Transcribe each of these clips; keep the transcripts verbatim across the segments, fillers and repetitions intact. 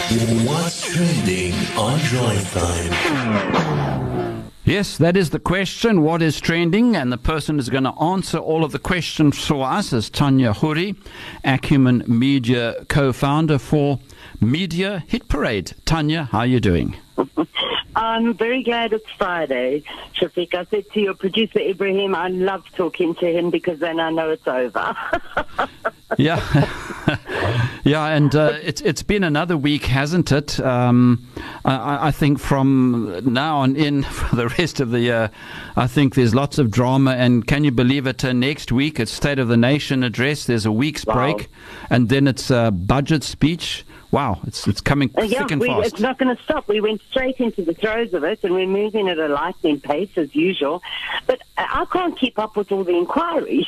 What's trending on Drive Time? Yes, that is the question. What is trending? And the person who's going to answer all of the questions for us is Tanya Huri, Acumen Media co-founder for Media Hit Parade. Tanya, how are you doing? I'm very glad it's Friday, Shafiq. I said to your producer, Ibrahim, I love talking to him because then I know it's over. Yeah. Yeah, and uh, it's it's been another week, hasn't it? Um, I, I think from now on in for the rest of the year, I think there's lots of drama. And can you believe it? Uh, next week, it's State of the Nation address. There's a week's Wow. break, and then it's a budget speech. Wow, it's it's coming Uh, thick yeah, and we, fast. it's not going to stop. We went straight into the throes of it, and we're moving at a lightning pace as usual. But I I can't keep up with all the inquiries.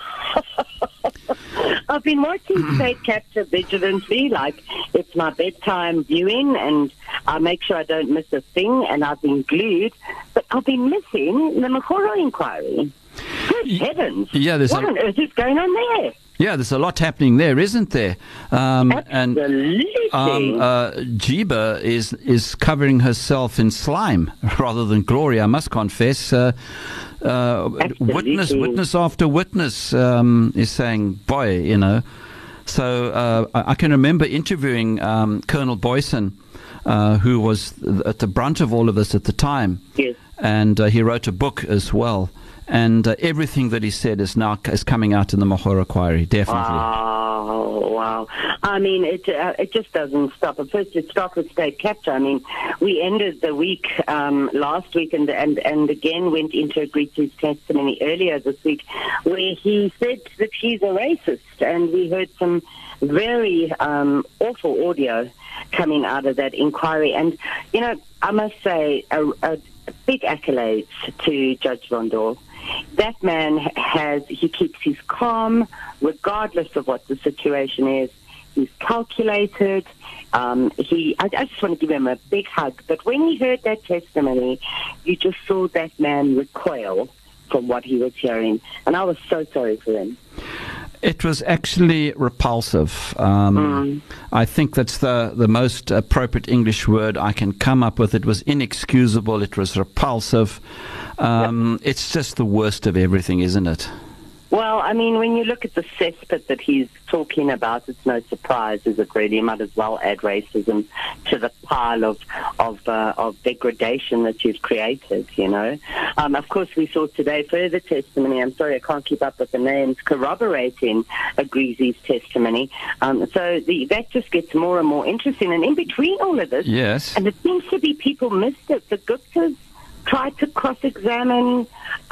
I've been watching State Capture vigilantly, like it's my bedtime viewing, and I make sure I don't miss a thing, and I've been glued. But I've been missing the Makoro inquiry. Good heavens. Yeah, there's what a- on earth is going on there? Yeah, there's a lot happening there, isn't there? Um, and Absolutely. um, uh, Jiba is is covering herself in slime rather than glory, I must confess. Uh, uh, witness, witness after witness um, is saying, boy, you know. So uh, I, I can remember interviewing um, Colonel Boyson, uh, who was at the brunt of all of this at the time. Yes. And uh, he wrote a book as well. And uh, everything that he said is now is coming out in the Makoro inquiry, definitely. Oh, wow. I mean, it uh, it just doesn't stop. At first, it started with State Capture. I mean, we ended the week um, last week and, and, and again went into Agriti's testimony earlier this week where he said that he's a racist. And we heard some very um, awful audio coming out of that inquiry. And, you know, I must say a, a big accolades to Judge Rondor. That man has, he keeps his calm regardless of what the situation is. He's calculated. Um, he, I, I just want to give him a big hug. But when he heard that testimony, you just saw that man recoil from what he was hearing. And I was so sorry for him. It was actually repulsive. Um, Mm. I think that's the, the most appropriate English word I can come up with. It was inexcusable. It was repulsive. Um, yep. It's just the worst of everything, isn't it? Well, I mean, when you look at the cesspit that he's talking about, it's no surprise, is it really? You might as well add racism to the pile of of, uh, of degradation that you've created, you know. Um, of course, we saw today further testimony. I'm sorry, I can't keep up with the names, corroborating Agreezy's testimony. Um, so the, that just gets more and more interesting. And in between all of this, yes, and it seems to be people missed it, the Guptas tried to cross-examine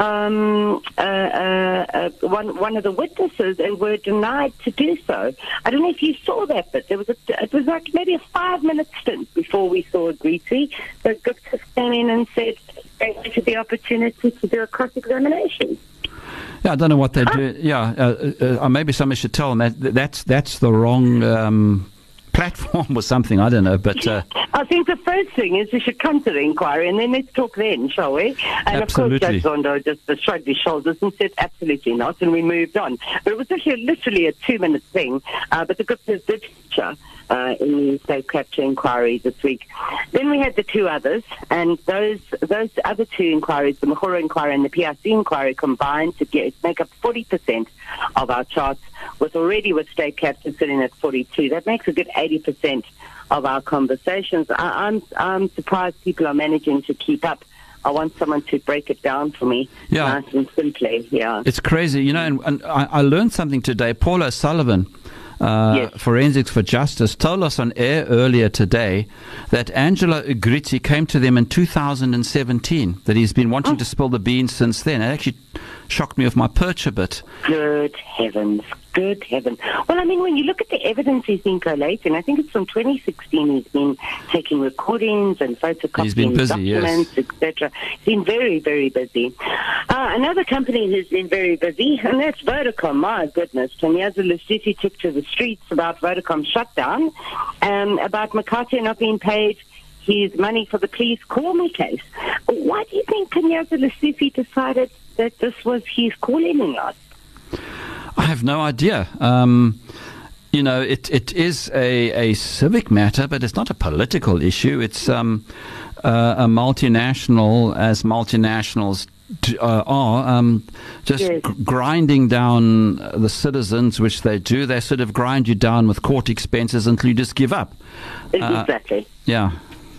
um, uh, uh, uh, one one of the witnesses and were denied to do so. I don't know if you saw that, but there was a, it was like maybe a five-minute stint before we saw Agreezy. The Guptas came in and said they wanted the opportunity to do a cross-examination. Yeah, I don't know what they do. Yeah, uh, uh, maybe somebody should tell them that that's that's the wrong um, platform or something. I don't know, but uh, I think the first thing is we should come to the inquiry and then let's talk then, shall we? And absolutely. Of course, Judge Rondo just uh, shrugged his shoulders and said absolutely not, and we moved on. But it was actually literally a two-minute thing. Uh, but the Guptas did feature uh, in the State Capture inquiry this week. Then we had the two others, and those those other two inquiries, the Makoro inquiry and the P I C inquiry, combined to get make up forty percent of our charts, with already with State Capture sitting at forty-two. That makes a good eighty percent of our conversations. I, I'm I'm surprised people are managing to keep up. I want someone to break it down for me, yeah. nice and simply. Yeah, it's crazy, you know. And, and I, I learned something today. Paul O'Sullivan, uh, yes. Forensics for Justice, told us on air earlier today that Angelo Agrizzi came to them in two thousand seventeen. That he's been wanting oh. to spill the beans since then. It actually shocked me off my perch a bit. Good heavens. Good heavens. Well, I mean, when you look at the evidence he's been collating, I think it's from twenty sixteen he's been taking recordings and photocopying documents, yes. et cetera. He's been very, very busy. Uh, another company who's been very busy, and that's Vodacom. My goodness. Tanyaza Lucici took to the streets about Vodacom shutdown, um, about Makate not being paid his money for the Please Call Me case. Why do you think Tanyaza Lucici decided that this was his calling lot? I have no idea. Um, you know, it, it is a, a civic matter, but it's not a political issue. It's um, uh, a multinational, as multinationals d- uh, are, um, just Yes. g- grinding down the citizens, which they do. They sort of grind you down with court expenses until you just give up. Uh, Exactly. Yeah.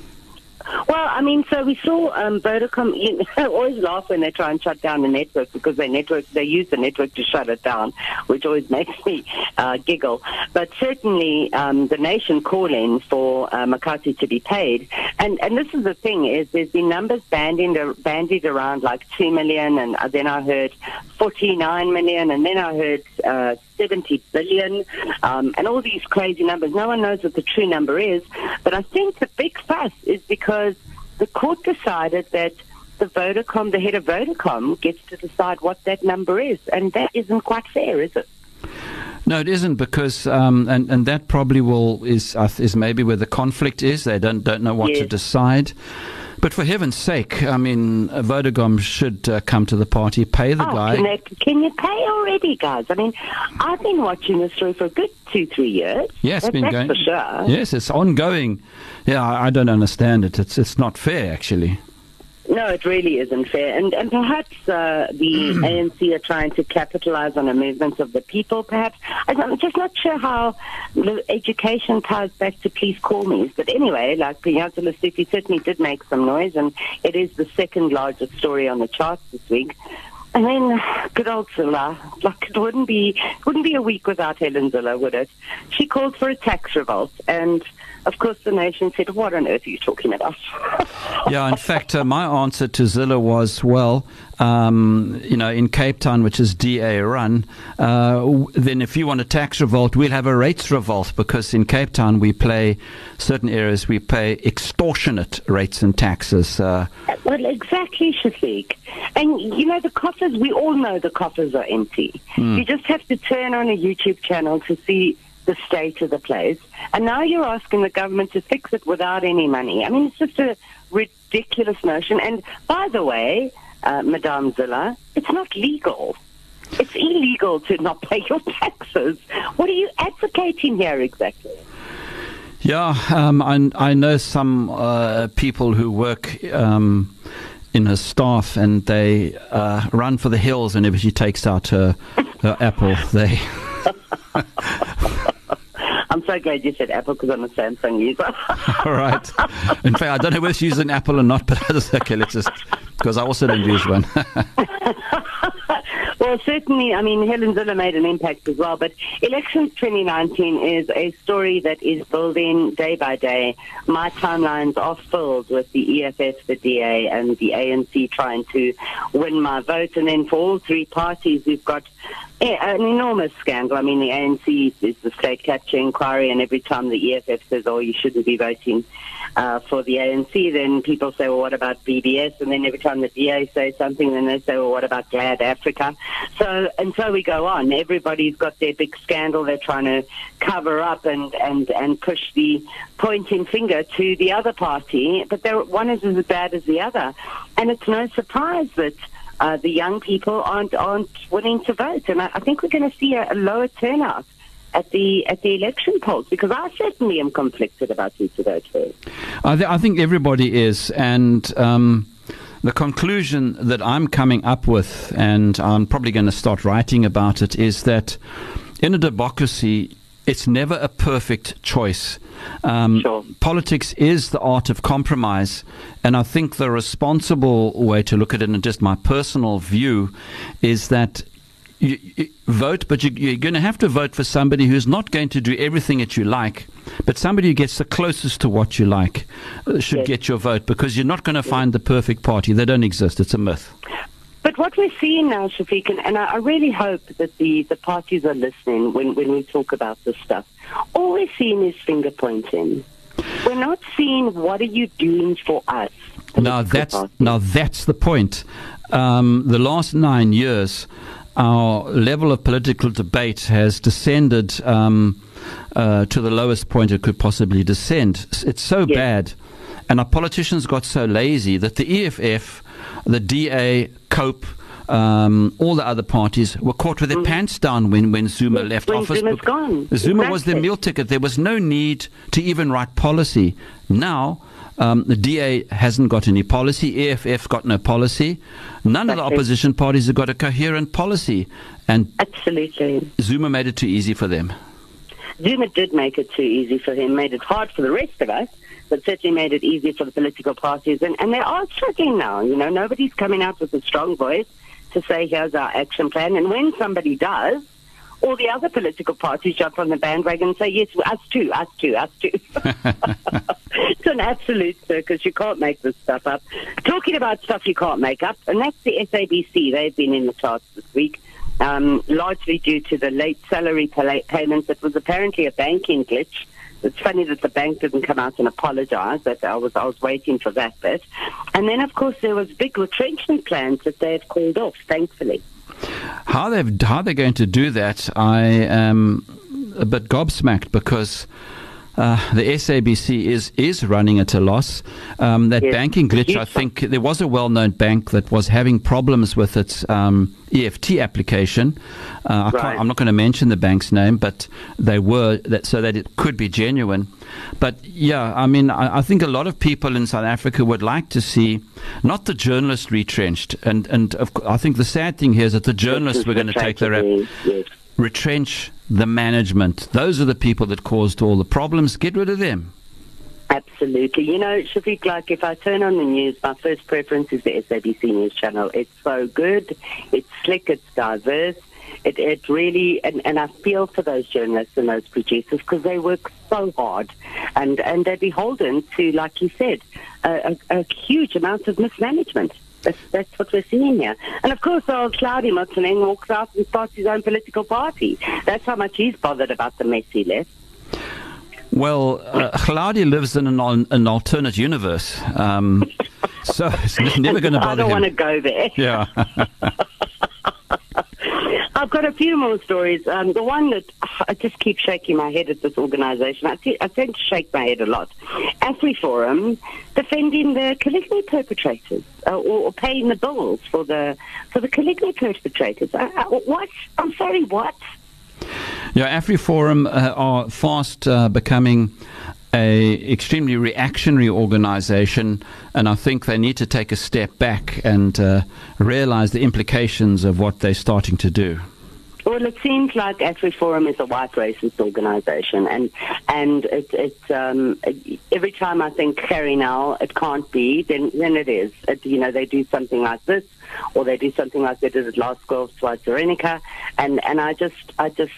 Well, I mean, so we saw um, Vodacom. You know, I always laugh when they try and shut down the network because they network they use the network to shut it down, which always makes me uh, giggle. But certainly, um, the nation calling for uh, McCarthy to be paid, and and this is the thing is there's been numbers bandied bandied around like two million, and then I heard forty-nine million, and then I heard uh, seventy billion, um, and all these crazy numbers. No one knows what the true number is, but I think the big fuss is because the court decided that the Vodacom, the head of Vodacom, gets to decide what that number is, and that isn't quite fair, is it? No, it isn't, because um, and and that probably will is uh, is maybe where the conflict is. They don't don't know what Yes. to decide. But for heaven's sake, I mean, uh, Vodacom should uh, come to the party, pay the Oh, guy. can, they, can you pay already, guys? I mean, I've been watching this story for a good two, three years. Yes, that, been that's going. for sure. Yes, it's ongoing. Yeah, I, I don't understand it. It's it's not fair, actually. No, it really isn't fair. And and perhaps uh, the A N C are trying to capitalize on a movement of the people, perhaps. I'm just not sure how the education ties back to please call me. But anyway, like Piyaza Lesufi certainly did make some noise, and it is the second largest story on the charts this week. And then good old Zilla, like it wouldn't be wouldn't be a week without Helen Zilla, would it? She called for a tax revolt, and of course the nation said, "What on earth are you talking about?" Yeah, in fact, uh, my answer to Zilla was, well, um, you know, in Cape Town, which is D A run, uh, w- then if you want a tax revolt, we'll have a rates revolt, because in Cape Town we pay certain areas, we pay extortionate rates and taxes. Uh, Well, exactly, Shafiq. And, you know, the coffers, we all know the coffers are empty. Mm. You just have to turn on a YouTube channel to see the state of the place. And now you're asking the government to fix it without any money. I mean, it's just a ridiculous notion. And, by the way, uh, Madame Zilla, it's not legal. It's illegal to not pay your taxes. What are you advocating here exactly? Yeah, um, I, I know some uh, people who work um, in her staff, and they uh, run for the hills whenever she takes out her, her apple. They. I'm so glad you said Apple because I'm a Samsung user. All right. In fact, I don't know whether she uses an apple or not, but okay, let's just, because I also don't use one. Well, certainly, I mean, Helen Zille made an impact as well, but Elections twenty nineteen is a story that is building day by day. My timelines are filled with the E F F, the D A, and the A N C trying to win my vote. And then for all three parties, we've got an enormous scandal. I mean, the A N C is the state capture inquiry, and every time the E F F says, oh, you shouldn't be voting uh, for the A N C, then people say, well, what about B B S? And then every time the D A says something, then they say, well, what about GLAD Africa? So, and so we go on. Everybody's got their big scandal they're trying to cover up and, and, and push the pointing finger to the other party, but they're, one is as bad as the other. And it's no surprise that Uh, the young people aren't aren't willing to vote, and I, I think we're going to see a, a lower turnout at the at the election polls, because I certainly am conflicted about who to vote for. I, th- I think everybody is, and um, the conclusion that I'm coming up with, and I'm probably going to start writing about it, is that in a democracy, it's never a perfect choice. Um, Sure. Politics is the art of compromise, and I think the responsible way to look at it, and just my personal view, is that you, you vote, but you, you're going to have to vote for somebody who's not going to do everything that you like, but somebody who gets the closest to what you like uh, should Yes. get your vote, because you're not going to find the perfect party. They don't exist. It's a myth. But what we're seeing now, Shafiq, and, and I, I really hope that the, the parties are listening when, when we talk about this stuff. All we're seeing is finger pointing. We're not seeing what are you doing for us. Now that's now that's the point. Um, the last nine years, our level of political debate has descended um, uh, to the lowest point it could possibly descend. It's so Yes. bad, and our politicians got so lazy that the E F F, the D A, COPE, um, all the other parties were caught with their mm. pants down when, when Zuma yes, left when office. Zuma's gone. Zuma exactly. was their meal ticket. There was no need to even write policy. Now, um, the D A hasn't got any policy. E F F got no policy. None That's of the it. opposition parties have got a coherent policy. And Absolutely. Zuma made it too easy for them. Zuma did make it too easy for him, made it hard for the rest of us, but certainly made it easier for the political parties. And, and they are struggling now. You know, nobody's coming out with a strong voice to say, here's our action plan. And when somebody does, all the other political parties jump on the bandwagon and say, yes, us too, us too, us too. It's an absolute circus. You can't make this stuff up. Talking about stuff you can't make up, and that's the S A B C. They've been in the charts this week. Um, largely due to the late salary pay- payments. It was apparently a banking glitch. It's funny that the bank didn't come out and apologize. That I was I was waiting for that bit. And then, of course, there was big retrenchment plans that they had called off, thankfully. How they've how they're going to do that, I am a bit gobsmacked because Uh, the S A B C is, is running at a loss. Um, that yes. banking glitch, I think, there was a well-known bank that was having problems with its um, E F T application. Uh, I right. can't, I'm not going to mention the bank's name, but they were, that, so that it could be genuine. But, yeah, I mean, I, I think a lot of people in South Africa would like to see not the journalists retrenched. And, and of, I think the sad thing here is that the journalists were going to take the rap. Yes. Retrench the management. Those are the people that caused all the problems. Get rid of them. Absolutely. You know, Shafiq, like if I turn on the news, my first preference is the S A B C News channel. It's so good. It's slick. It's diverse. It, it really, and, and I feel for those journalists and those producers because they work so hard and, and they're beholden to, like you said, a, a, a huge amount of mismanagement. That's, that's what we're seeing here. And, of course, old Claudia Motsoeneng walks out and starts his own political party. That's how much he's bothered about the mess he left. Well, uh, Claudia lives in an, an alternate universe. Um, so it's never going to bother him. I don't want to go there. Yeah. I've got a few more stories. Um, the one that I just keep shaking my head at this organisation. I, t- I tend to shake my head a lot. AfriForum defending the Caligula perpetrators uh, or, or paying the bills for the for the Caligula perpetrators. Uh, uh, what? I'm sorry, what? Yeah, AfriForum uh, are fast uh, becoming a extremely reactionary organization, and I think they need to take a step back and uh, realize the implications of what they're starting to do. Well, it seems like AfriForum is a white racist organization, and and it, it, um, it, every time I think Carrie now, it can't be, then then it is. It, you know, they do something like this, or they do something like they did at Last Girls Twice Veronica, and and I just I just.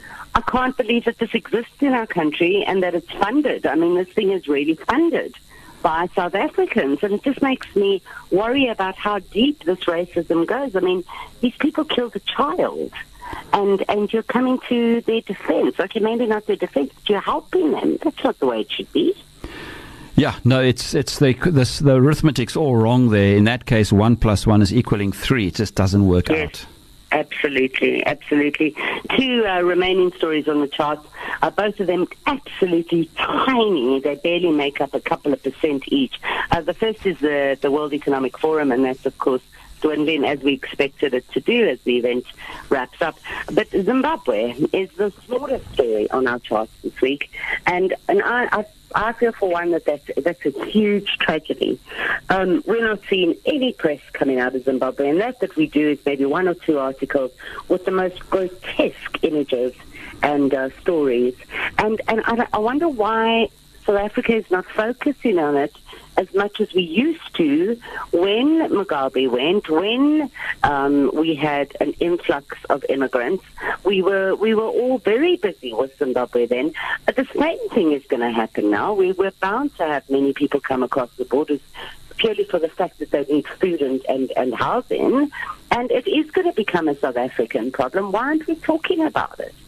I can't believe that this exists in our country and that it's funded. I mean, this thing is really funded by South Africans, and it just makes me worry about how deep this racism goes. I mean, these people killed a child, and and you're coming to their defense. Okay, maybe not their defense, but you're helping them. That's not the way it should be. Yeah, no, it's it's the this, the arithmetic's all wrong there. In that case, one plus one is equaling three. It just doesn't work yes. out. Absolutely, absolutely. Two uh, remaining stories on the charts, uh, both of them absolutely tiny. They barely make up a couple of percent each. Uh, the first is the, the World Economic Forum, and that's, of course, dwindling as we expected it to do as the event wraps up. But Zimbabwe is the smallest story on our charts this week, and, and I, I I feel for one that that's, that's a huge tragedy. Um, we're not seeing any press coming out of Zimbabwe, and that that we do is maybe one or two articles with the most grotesque images and uh, stories. And and I, I wonder why South Africa is not focusing on it as much as we used to when Mugabe went, when um, we had an influx of immigrants. We were we were all very busy with Zimbabwe then. But the same thing is going to happen now. We were bound to have many people come across the borders purely for the fact that they need food and, and, and housing. And it is going to become a South African problem. Why aren't we talking about it?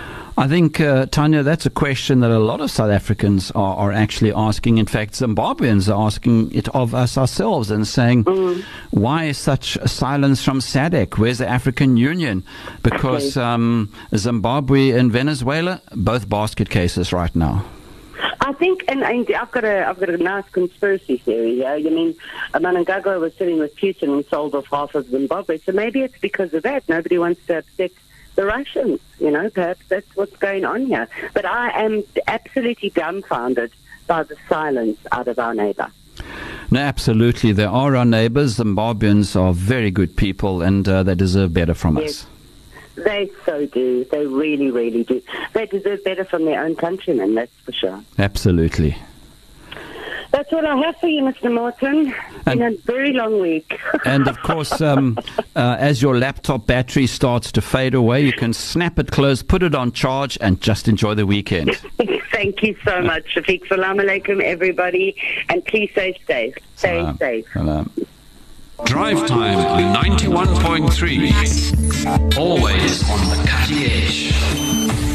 I think, uh, Tanya, that's a question that a lot of South Africans are, are actually asking. In fact, Zimbabweans are asking it of us ourselves and saying, mm. why is such silence from S A D C? Where's the African Union? Because um, Zimbabwe and Venezuela, both basket cases right now. I I think, and, and I've got a, I've got a nice conspiracy theory here. I mean, Mnangagwa was sitting with Putin and sold off half of Zimbabwe, so maybe it's because of that. Nobody wants to upset the Russians, you know. Perhaps that's what's going on here. But I am absolutely dumbfounded by the silence out of our neighbour. No, absolutely. They are our neighbours. Zimbabweans are very good people, and uh, they deserve better from Yes. us. They so do. They really, really do. They deserve better from their own countrymen, that's for sure. Absolutely. That's all I have for you, Mister Martin. It's been a very long week. And, of course, um, uh, as your laptop battery starts to fade away, you can snap it close, put it on charge, and just enjoy the weekend. Thank you so much, Shafiq. Salam alaikum, everybody. And please stay safe. Stay Salam. safe. Salam. Drive Time ninety-one point three. Always on the cutting edge.